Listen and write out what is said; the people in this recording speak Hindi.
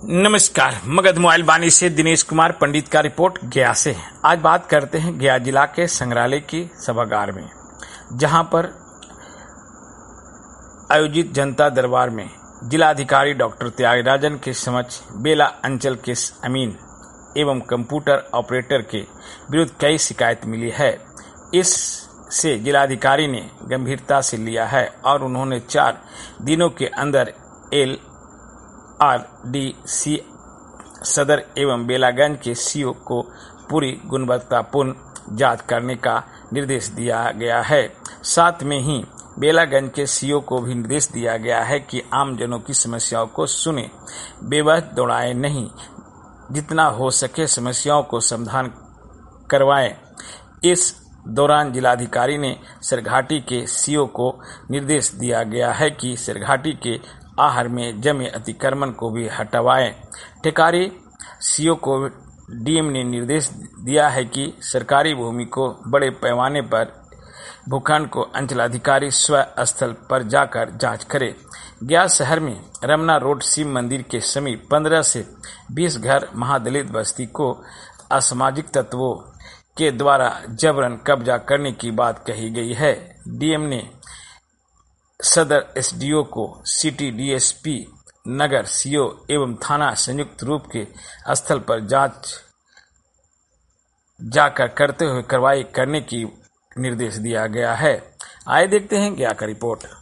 नमस्कार। मगध मोबाइल वाणी से दिनेश कुमार पंडित का रिपोर्ट गया से। आज बात करते हैं गया जिला के संग्रहालय की सभागार में, जहां पर आयोजित जनता दरबार में जिलाधिकारी डॉक्टर त्यागराजन के समक्ष बेला अंचल के अमीन एवं कंप्यूटर ऑपरेटर के विरुद्ध कई शिकायत मिली है। इससे जिलाधिकारी ने गंभीरता से लिया है और उन्होंने 4 दिनों के अंदर LRDC सदर एवं बेलागंज के सीओ को पूरी गुणवत्तापूर्ण जांच करने का निर्देश दिया गया है। साथ में ही बेलागंज के सीओ को भी निर्देश दिया गया है कि आमजनों की समस्याओं को सुने, बेवजह दौड़ाए नहीं, जितना हो सके समस्याओं को समाधान करवाएं। इस दौरान जिलाधिकारी ने सरघाटी के सीओ को निर्देश दिया गया है कि सरघाटी के आहर में जमे अतिक्रमण को भी हटवाएं। टेकारी सीओ को डीएम ने निर्देश दिया है कि सरकारी भूमि को बड़े पैमाने पर भूखंड को अंचलाधिकारी स्वस्थल पर जाकर जांच करे। गया शहर में रमना रोड शिव मंदिर के समीप 15 से 20 घर महादलित बस्ती को असामाजिक तत्वों के द्वारा जबरन कब्जा करने की बात कही गई है। डीएम ने सदर एसडीओ को सिटी डीएसपी नगर सीओ एवं थाना संयुक्त रूप के स्थल पर जांच जाकर करते हुए कार्रवाई करने की निर्देश दिया गया है। आइए देखते हैं गया का रिपोर्ट।